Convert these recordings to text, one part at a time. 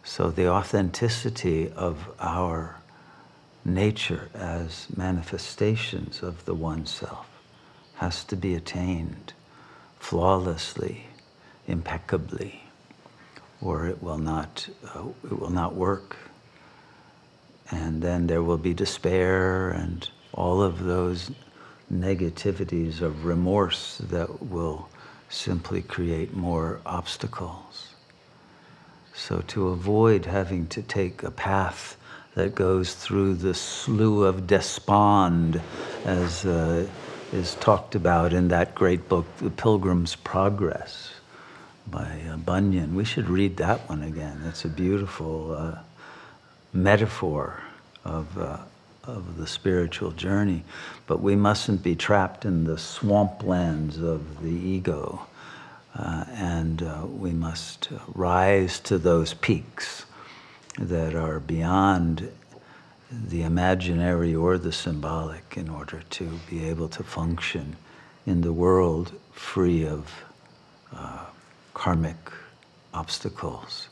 So the authenticity of our nature as manifestations of the One Self has to be attained flawlessly, impeccably, or it will not work. And then there will be despair and all of those negativities of remorse that will simply create more obstacles. So to avoid having to take a path that goes through the slough of despond, as is talked about in that great book, The Pilgrim's Progress, by Bunyan. We should read that one again. It's a beautiful metaphor of the spiritual journey. But we mustn't be trapped in the swamplands of the ego. And we must rise to those peaks that are beyond the imaginary or the symbolic in order to be able to function in the world free of karmic obstacles.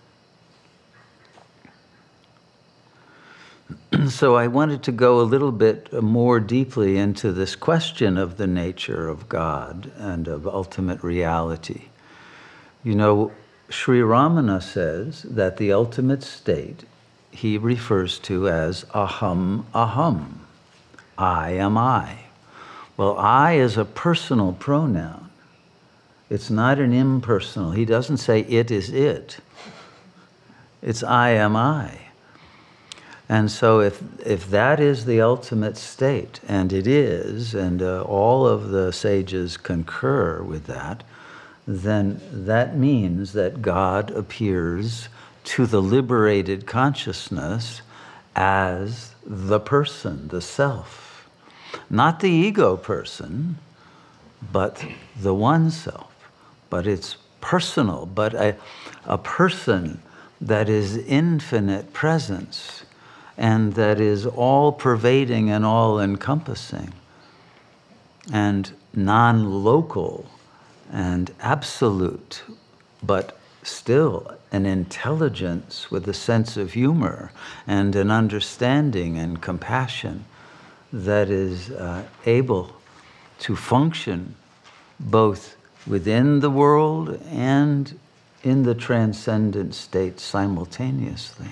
So I wanted to go a little bit more deeply into this question of the nature of God and of ultimate reality. You know, Sri Ramana says that the ultimate state he refers to as aham aham. I am I. Well, I is a personal pronoun. It's not an impersonal. He doesn't say it is it. It's I am I. And so if that is the ultimate state, and it is, and all of the sages concur with that, then that means that God appears to the liberated consciousness as the person, the self. Not the ego person, but the one self. But it's personal, but a person that is infinite presence, and that is all-pervading and all-encompassing, and non-local and absolute, but still an intelligence with a sense of humor and an understanding and compassion that is able to function both within the world and in the transcendent state simultaneously.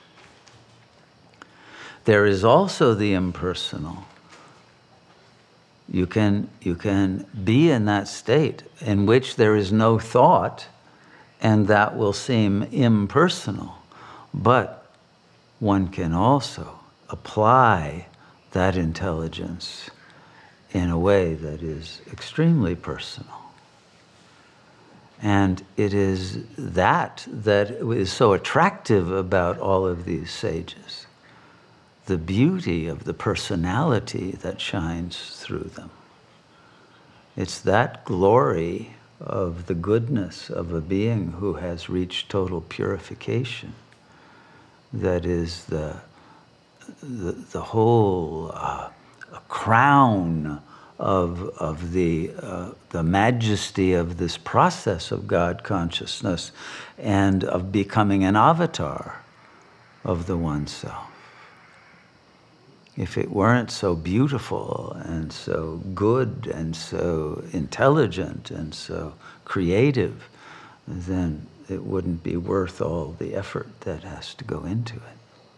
There is also the impersonal. You can be in that state in which there is no thought, and that will seem impersonal. But one can also apply that intelligence in a way that is extremely personal. And it is that is so attractive about all of these sages. The beauty of the personality that shines through them. It's that glory of the goodness of a being who has reached total purification that is the whole crown of the majesty of this process of God consciousness and of becoming an avatar of the One Self. If it weren't so beautiful and so good and so intelligent and so creative, then it wouldn't be worth all the effort that has to go into it.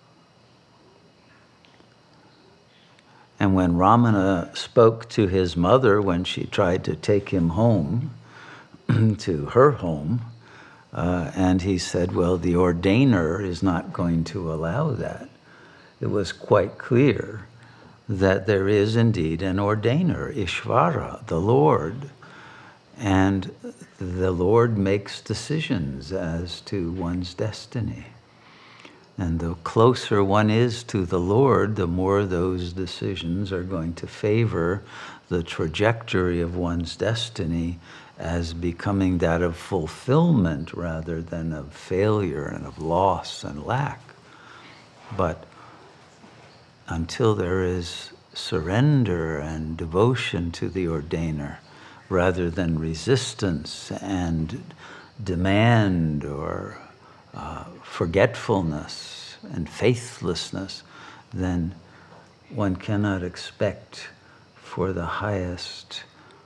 And when Ramana spoke to his mother when she tried to take him home, to her home, and he said, well, the ordainer is not going to allow that. It was quite clear that there is indeed an ordainer, Ishvara, the Lord, and the Lord makes decisions as to one's destiny. And the closer one is to the Lord, the more those decisions are going to favor the trajectory of one's destiny as becoming that of fulfillment rather than of failure and of loss and lack. But until there is surrender and devotion to the ordainer, rather than resistance and demand or forgetfulness and faithlessness, then one cannot expect for the highest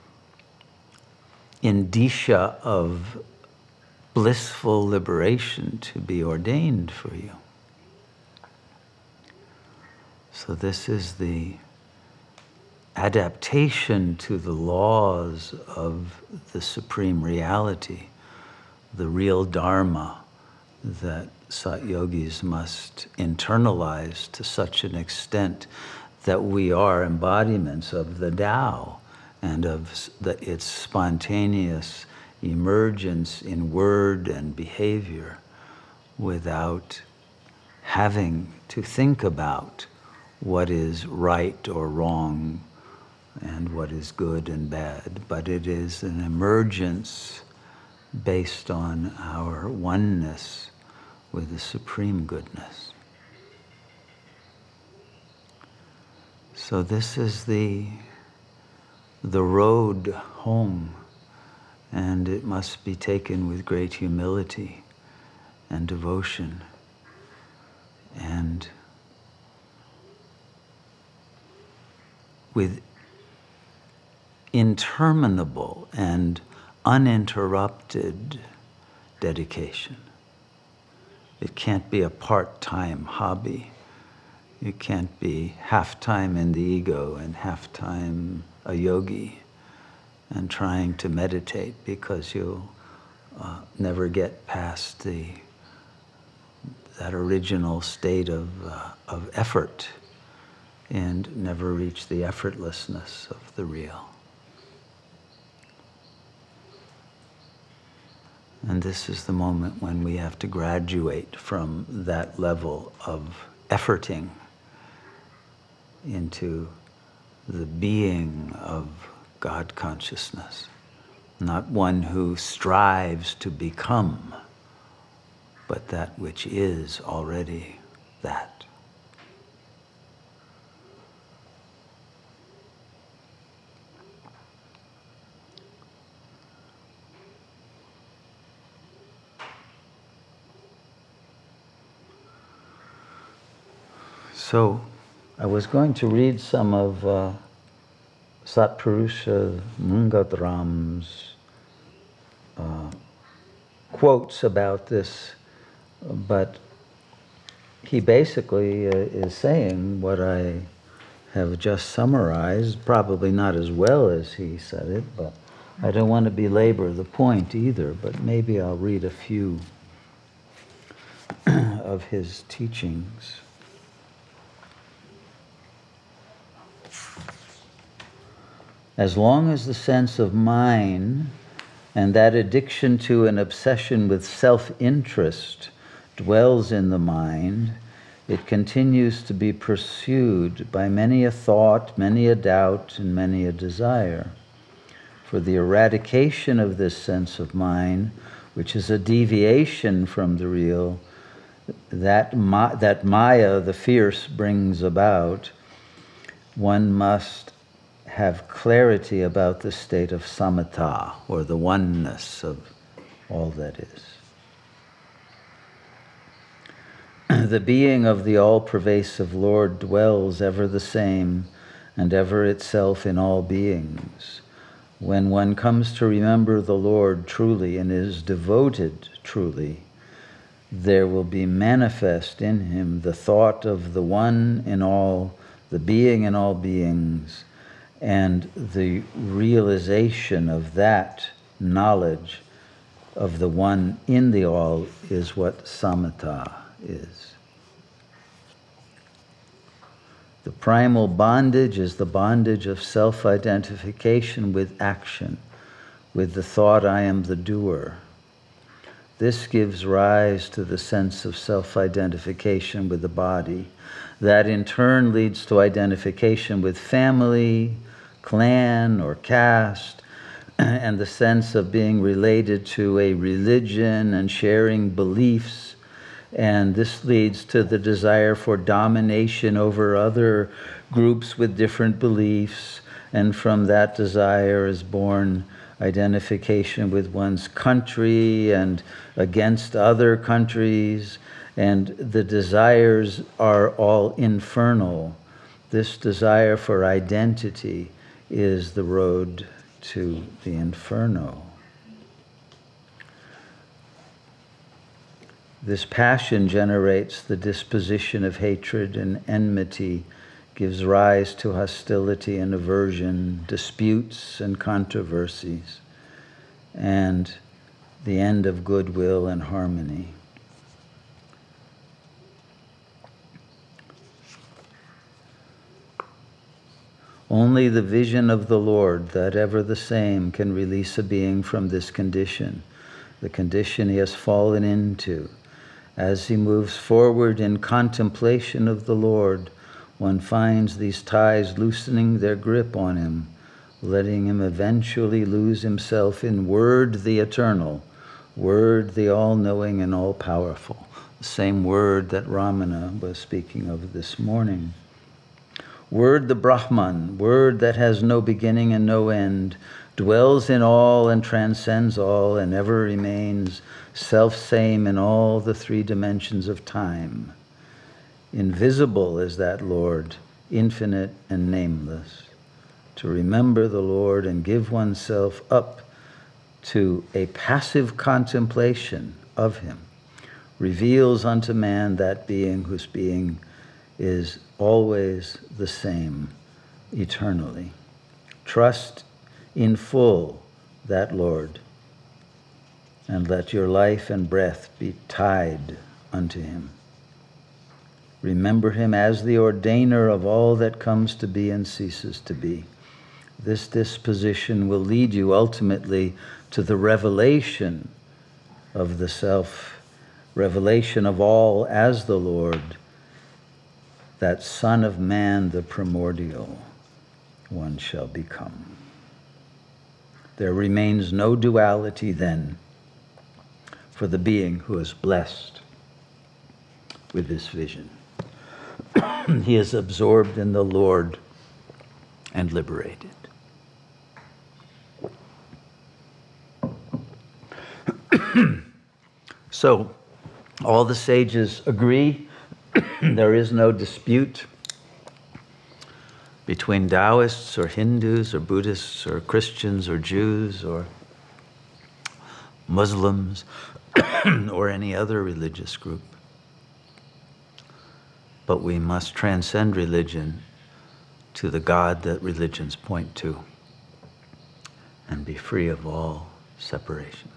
indicia of blissful liberation to be ordained for you. So this is the adaptation to the laws of the supreme reality, the real Dharma that Sat-yogis must internalize to such an extent that we are embodiments of the Tao and of its spontaneous emergence in word and behavior without having to think about what is right or wrong and what is good and bad, but it is an emergence based on our oneness with the supreme goodness. So this is the road home, and it must be taken with great humility and devotion and with interminable and uninterrupted dedication. It can't be a part-time hobby. It can't be half-time in the ego and half-time a yogi and trying to meditate, because you'll never get past that original state of effort and never reach the effortlessness of the real. And this is the moment when we have to graduate from that level of efforting into the being of God consciousness, not one who strives to become, but that which is already that. So, I was going to read some of Satpurusha Mungadram's quotes about this, but he basically is saying what I have just summarized, probably not as well as he said it, but I don't want to belabor the point either, but maybe I'll read a few of his teachings. As long as the sense of mine and that addiction to an obsession with self-interest dwells in the mind, it continues to be pursued by many a thought, many a doubt, and many a desire. For the eradication of this sense of mine, which is a deviation from the real, that Maya, the fierce, brings about, one must have clarity about the state of samatha, or the oneness of all that is. The being of the all-pervasive Lord dwells ever the same and ever itself in all beings. When one comes to remember the Lord truly and is devoted truly, there will be manifest in him the thought of the one in all, the being in all beings, and the realization of that knowledge of the one in the all is what samatha is. The primal bondage is the bondage of self-identification with action, with the thought I am the doer. This gives rise to the sense of self-identification with the body. That in turn leads to identification with family, clan, or caste, and the sense of being related to a religion and sharing beliefs. And this leads to the desire for domination over other groups with different beliefs. And from that desire is born identification with one's country and against other countries, and the desires are all infernal. This desire for identity is the road to the inferno. This passion generates the disposition of hatred and enmity, gives rise to hostility and aversion, disputes and controversies, and the end of goodwill and harmony. Only the vision of the Lord, that ever the same, can release a being from this condition, the condition he has fallen into. As he moves forward in contemplation of the Lord, one finds these ties loosening their grip on him, letting him eventually lose himself in Word the Eternal, Word the all-knowing and all-powerful, the same Word that Ramana was speaking of this morning. Word the Brahman, Word that has no beginning and no end, dwells in all and transcends all and ever remains self-same in all the three dimensions of time. Invisible is that Lord, infinite and nameless. To remember the Lord and give oneself up to a passive contemplation of him reveals unto man that being whose being is always the same, eternally. Trust in full that Lord, and let your life and breath be tied unto him. Remember him as the ordainer of all that comes to be and ceases to be. This disposition will lead you ultimately to the revelation of the self, revelation of all as the Lord, that Son of Man, the primordial one, shall become. There remains no duality then for the being who is blessed with this vision. He is absorbed in the Lord and liberated. So, all the sages agree. There is no dispute between Taoists or Hindus or Buddhists or Christians or Jews or Muslims or any other religious group. But we must transcend religion to the God that religions point to and be free of all separation.